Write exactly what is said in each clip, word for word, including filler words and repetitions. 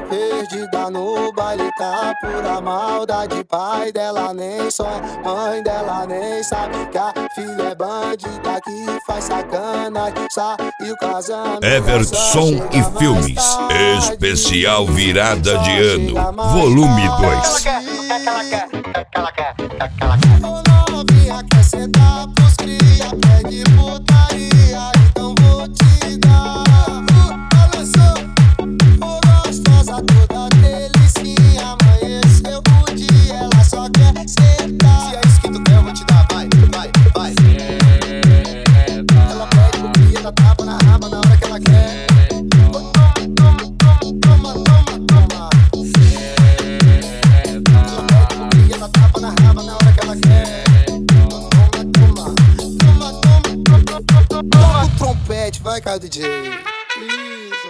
Perdida no baile, tá pura maldade. Pai dela nem só, mãe dela nem sabe que a filha é bandida que faz sacanagem. Saiu casando. Everson e Filmes, especial virada de ano, volume dois. Ô novinha, quer sentar pros cria, pede putaria, então vou te dar. Balançou, ô gostosa toda delicinha, amanheceu o dia, ela só quer sentar. Se é isso que tu quer, eu vou te dar, vai, vai, vai. Ela pede pro cria, dá tapa na raba na hora que ela quer. Toma, toma, toma, toma, toma. Ela pede pro cria, dá tapa na raba na hora que ela quer. Toca o trompete, vai, cara, D J. Isso.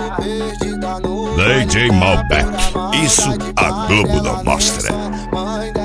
D J Malbec, isso a Globo não mostra.